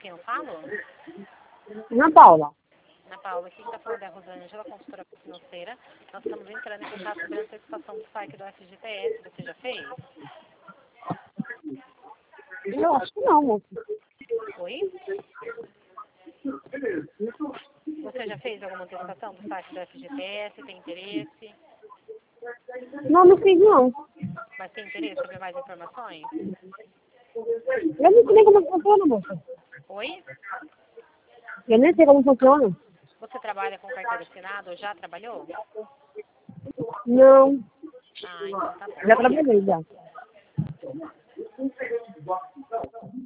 quem eu falo? Ana Paula. Ana Paula, aqui está falando é a Rosângela, consultora financeira. Nós estamos entrando em contato sobre a antecipação do saque do FGTS. Você já fez? Eu acho que não, moça. Oi? Você já fez alguma antecipação do saque do FGTS? Tem interesse? Não, não fiz não. Mas tem interesse em saber mais informações? Eu não sei nem como funciona, moça. Oi? Eu nem sei como funciona. Você trabalha com carteira assinada ou já trabalhou? Não. Ah, então tá bom. Já trabalhei já.